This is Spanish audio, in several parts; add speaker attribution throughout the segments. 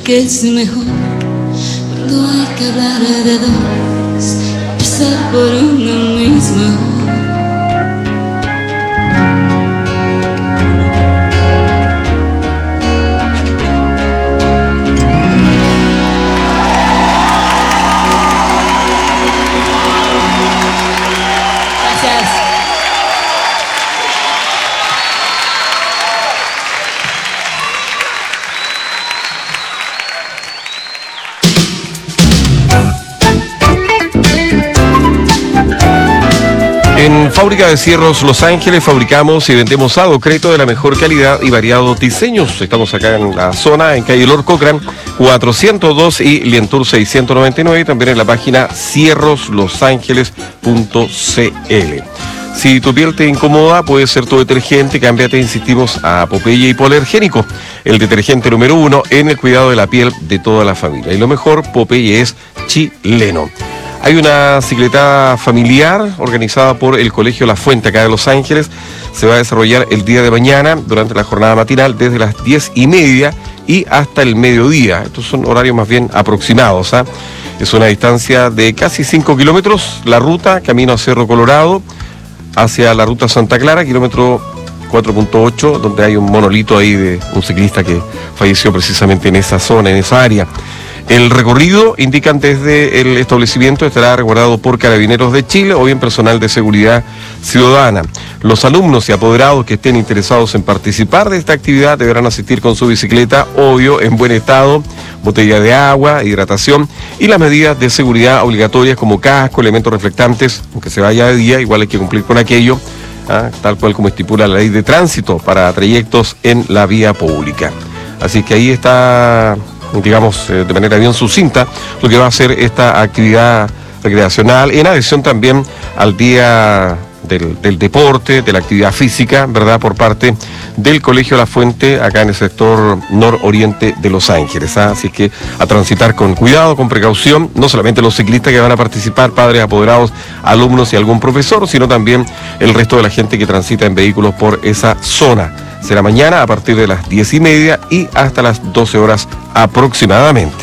Speaker 1: que es mejor cuando hay que hablar de dos, empezar por uno mismo.
Speaker 2: En Fábrica de Cierros Los Ángeles fabricamos y vendemos adoqueto de la mejor calidad y variados diseños. Estamos acá en la zona, en calle Lord Cochrane 402 y Lientour 699, y también en la página cierroslosangeles.cl. Si tu piel te incomoda, puede ser tu detergente, cámbiate, insistimos, a Popeye Hipoalergénico, el detergente número 1 en el cuidado de la piel de toda la familia. Y lo mejor, Popeye es chileno. Hay una cicleta familiar organizada por el Colegio La Fuente acá de Los Ángeles. Se va a desarrollar el día de mañana durante la jornada matinal desde las 10:30 y hasta el mediodía. Estos son horarios más bien aproximados, ¿eh? Es una distancia de casi 5 kilómetros. La ruta, camino a Cerro Colorado, hacia la ruta Santa Clara, kilómetro 4.8, donde hay un monolito ahí de un ciclista que falleció precisamente en esa zona, en esa área. El recorrido, indican desde el establecimiento, estará resguardado por Carabineros de Chile o bien personal de seguridad ciudadana. Los alumnos y apoderados que estén interesados en participar de esta actividad deberán asistir con su bicicleta, obvio, en buen estado, botella de agua, hidratación y las medidas de seguridad obligatorias como casco, elementos reflectantes, aunque se vaya de día, igual hay que cumplir con aquello, tal cual como estipula la ley de tránsito para trayectos en la vía pública. Así que ahí está, digamos, de manera bien sucinta, lo que va a ser esta actividad recreacional, en adición también al día del deporte, de la actividad física, ¿verdad?, por parte del Colegio La Fuente, acá en el sector nororiente de Los Ángeles, ¿ah? Así que a transitar con cuidado, con precaución, no solamente los ciclistas que van a participar, padres, apoderados, alumnos y algún profesor, sino también el resto de la gente que transita en vehículos por esa zona. Será mañana a partir de las 10:30 y hasta las 12 horas aproximadamente.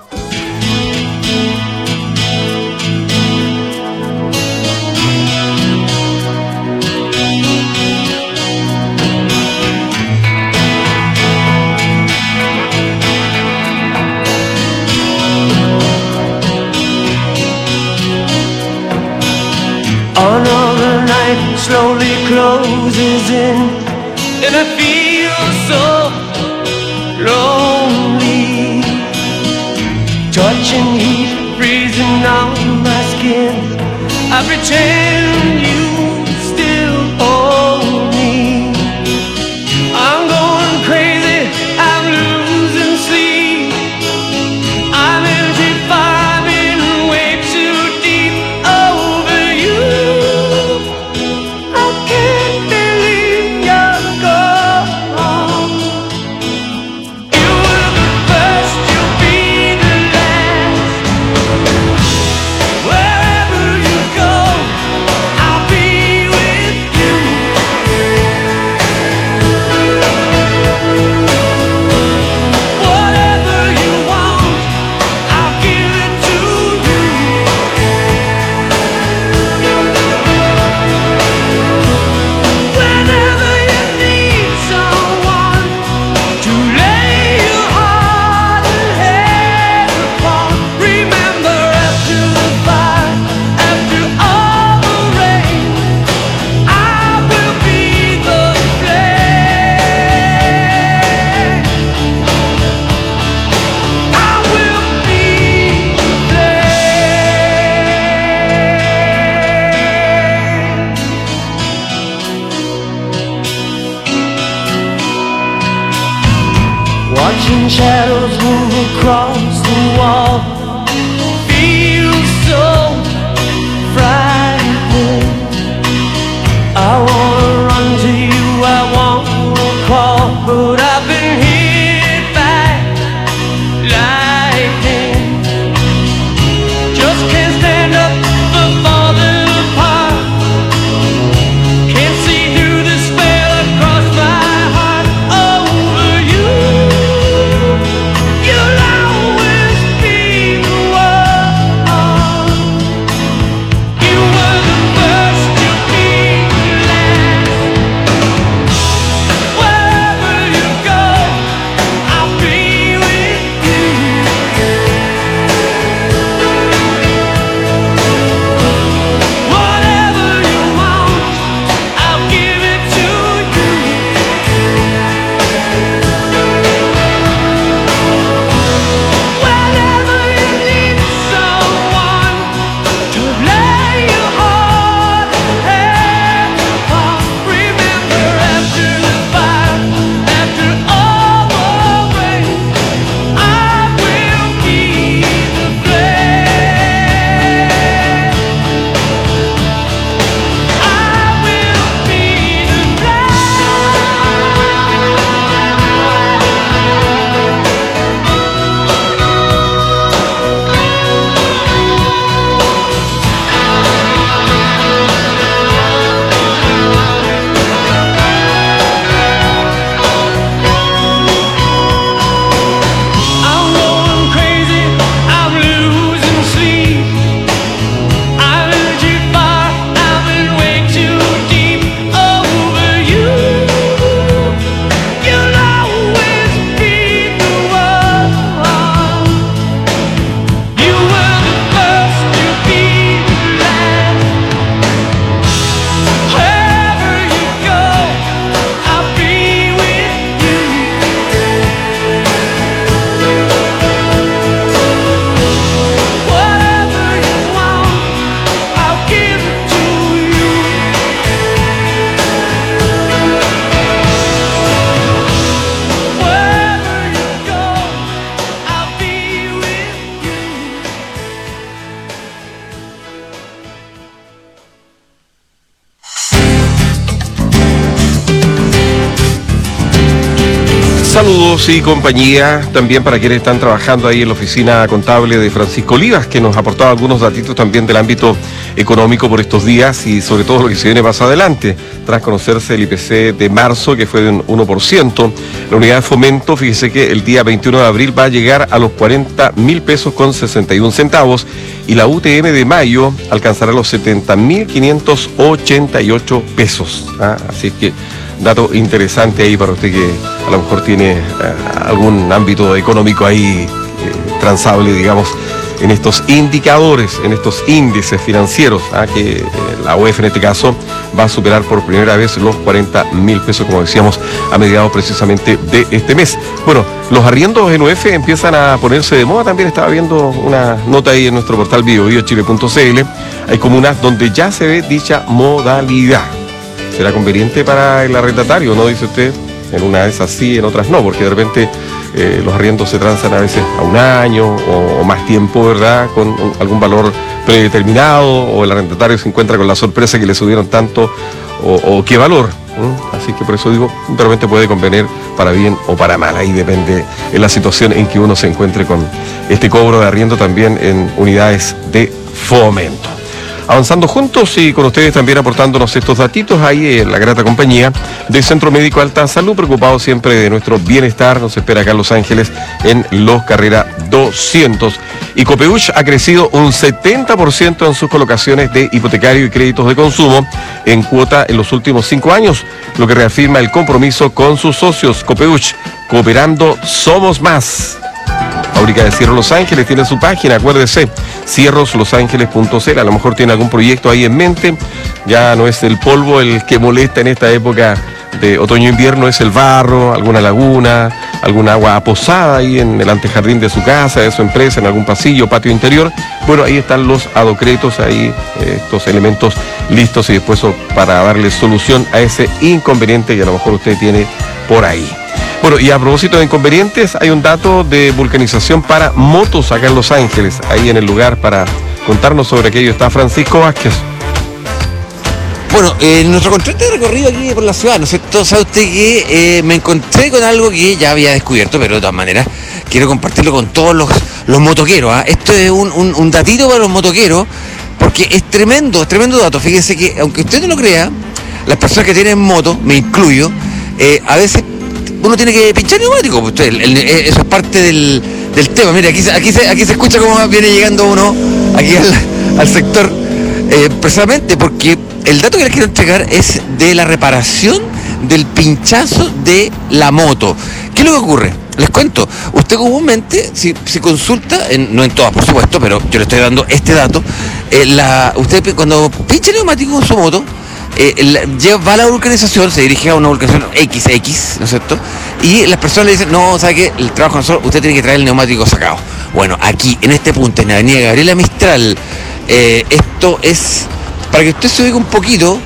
Speaker 3: Another night slowly closes in, and I feel so lonely. Touching heat, freezing on my skin. I pretend you still hold me. I'm going crazy, I'm losing sleep. I'm empty, firing way too deep over you. I can't believe you're gone. You were the first, you'll be the last. Wherever you go, I'll be with you. Whatever you want, I'll give it to you. Whenever you need someone to lay your heart and head upon, remember after the fire, after all the rain, I will be the flame. I will be the flame. Watching shadows move across the wall feels so frightening. I wanna run to you, I wanna crawl, but I've been hit by lightning. Just can't stand up for falling apart. Can't see through the spell across my heart over you. You lie.
Speaker 2: Saludos y compañía también para quienes están trabajando ahí en la oficina contable de Francisco Olivas, que nos aportaba algunos datitos también del ámbito económico por estos días y sobre todo lo que se viene más adelante, tras conocerse el IPC de marzo, que fue de un 1%. La unidad de fomento, fíjese que el día 21 de abril va a llegar a los 40.000 pesos con 61 centavos y la UTM de mayo alcanzará los 70.588 pesos. Así que dato interesante ahí para usted que a lo mejor tiene algún ámbito económico ahí transable, digamos, en estos indicadores, en estos índices financieros, que la UEF en este caso va a superar por primera vez los 40.000 pesos, como decíamos, a mediados precisamente de este mes. Bueno, los arriendos en UEF empiezan a ponerse de moda. También estaba viendo una nota ahí en nuestro portal biobiochile.cl. Hay comunas donde ya se ve dicha modalidad. ¿Será conveniente para el arrendatario, no? Dice usted. En una de esas sí, en otras no, porque de repente los arriendos se transan a veces a un año o más tiempo, ¿verdad? Con algún valor predeterminado, o el arrendatario se encuentra con la sorpresa que le subieron tanto o qué valor. Así que por eso digo, de repente puede convenir para bien o para mal. Ahí depende de la situación en que uno se encuentre con este cobro de arriendo también en unidades de fomento. Avanzando juntos y con ustedes también aportándonos estos datitos ahí en la grata compañía del Centro Médico Alta Salud, preocupado siempre de nuestro bienestar. Nos espera acá en Los Ángeles en Los Carrera 200. Y Copeuch ha crecido un 70% en sus colocaciones de hipotecario y créditos de consumo en cuota en los últimos 5 años, lo que reafirma el compromiso con sus socios. Copeuch, cooperando somos más. Fábrica de Cierros Los Ángeles tiene su página, acuérdese, cierroslosangeles.cl. A lo mejor tiene algún proyecto ahí en mente. Ya no es el polvo el que molesta en esta época de otoño-invierno, es el barro, alguna laguna, alguna agua posada ahí en el antejardín de su casa, de su empresa, en algún pasillo, patio interior. Bueno, ahí están los adocretos, ahí estos elementos listos y dispuestos para darle solución a ese inconveniente que a lo mejor usted tiene por ahí. Bueno, y a propósito de inconvenientes, hay un dato de vulcanización para motos acá en Los Ángeles. Ahí en el lugar para contarnos sobre aquello está Francisco Vázquez.
Speaker 4: Bueno, en nuestro constante recorrido aquí por la ciudad, ¿no es cierto? Sabe usted que me encontré con algo que ya había descubierto, pero de todas maneras quiero compartirlo con todos los motoqueros. Esto es un datito para los motoqueros, porque es tremendo dato. Fíjense que, aunque usted no lo crea, las personas que tienen moto, me incluyo, a veces uno tiene que pinchar neumático, pues eso es parte del tema. Mire, aquí se escucha cómo viene llegando uno aquí al sector, precisamente porque el dato que les quiero entregar es de la reparación del pinchazo de la moto. ¿Qué es lo que ocurre? Les cuento, usted comúnmente, si consulta, no en todas por supuesto, pero yo le estoy dando este dato, usted cuando pincha el neumático en su moto, va a la vulcanización, se dirige a una vulcanización XX, ¿no es cierto? Y las personas le dicen, no, ¿sabe qué? El trabajo nosotros, usted tiene que traer el neumático sacado. Bueno, aquí, en este punto, en la avenida Gabriela Mistral, esto es, para que usted se ubique un poquito,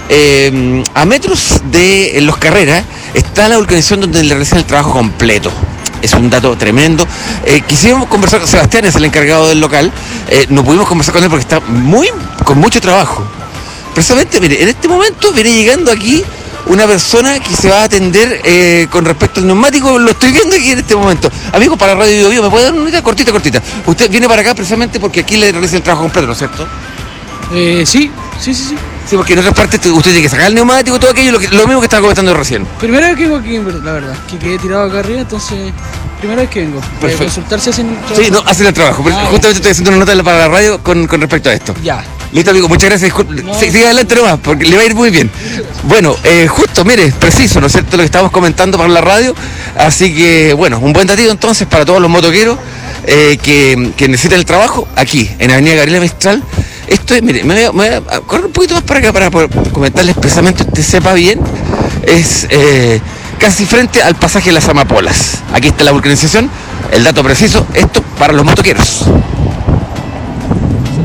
Speaker 4: a metros de Los Carreras, está la vulcanización donde le realizan el trabajo completo. Es un dato tremendo. Quisimos conversar con Sebastián, es el encargado del local. No pudimos conversar con él porque está con mucho trabajo. Precisamente, mire, en este momento viene llegando aquí una persona que se va a atender con respecto al neumático. Lo estoy viendo aquí en este momento. Amigo, para Radio Bio Bio, ¿me puede dar una unidad cortita? Usted viene para acá precisamente porque aquí le realiza el trabajo completo, ¿no es cierto?
Speaker 5: Sí.
Speaker 4: Sí, porque en otras partes usted tiene que sacar el neumático, todo aquello, lo mismo que estaba comentando recién.
Speaker 5: Primera vez que vengo aquí, la verdad, que quedé tirado acá arriba, entonces, primera vez que vengo.
Speaker 4: Perfecto.
Speaker 5: Consultar si hacen el trabajo.
Speaker 4: Sí, no, hacen el trabajo. Justamente estoy haciendo una nota para la radio con respecto a esto.
Speaker 5: Ya.
Speaker 4: Listo, amigo, muchas gracias. Siga adelante nomás, porque le va a ir muy bien. Bueno, justo, mire, preciso, ¿no es cierto?, lo que estábamos comentando para la radio. Así que, bueno, un buen datito entonces para todos los motoqueros que necesitan el trabajo aquí, en Avenida Gabriela Mistral. Esto es, mire, me voy a correr un poquito más para acá para poder comentarles precisamente, usted sepa bien, es casi frente al pasaje de las Amapolas. Aquí está la vulcanización, el dato preciso, esto para los motoqueros.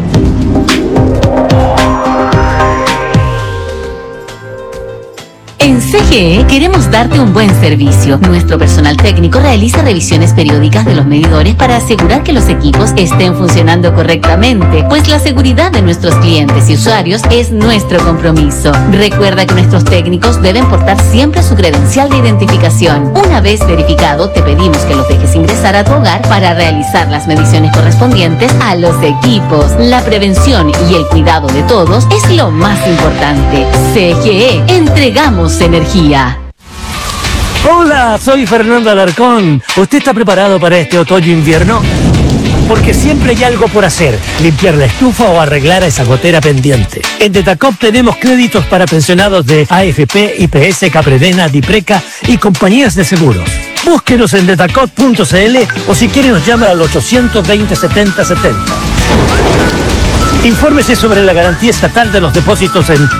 Speaker 6: En En CGE queremos darte un buen servicio. Nuestro personal técnico realiza revisiones periódicas de los medidores para asegurar que los equipos estén funcionando correctamente, pues la seguridad de nuestros clientes y usuarios es nuestro compromiso. Recuerda que nuestros técnicos deben portar siempre su credencial de identificación. Una vez verificado, te pedimos que los dejes ingresar a tu hogar para realizar las mediciones correspondientes a los equipos. La prevención y el cuidado de todos es lo más importante. CGE, entregamos energía.
Speaker 3: Hola, soy Fernando Alarcón. ¿Usted está preparado para este otoño-invierno? Porque siempre hay algo por hacer, limpiar la estufa o arreglar a esa gotera pendiente. En Detacop tenemos créditos para pensionados de AFP, IPS, Capredena, Dipreca y compañías de seguros. Búsquenos en detacop.cl o si quiere nos llama al 820 70 70. Infórmese sobre la garantía estatal de los depósitos en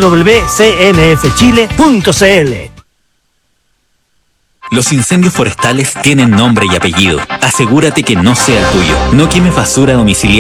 Speaker 3: www.cnfchile.cl.
Speaker 7: Los incendios forestales tienen nombre y apellido. Asegúrate que no sea el tuyo. No quemes basura domiciliaria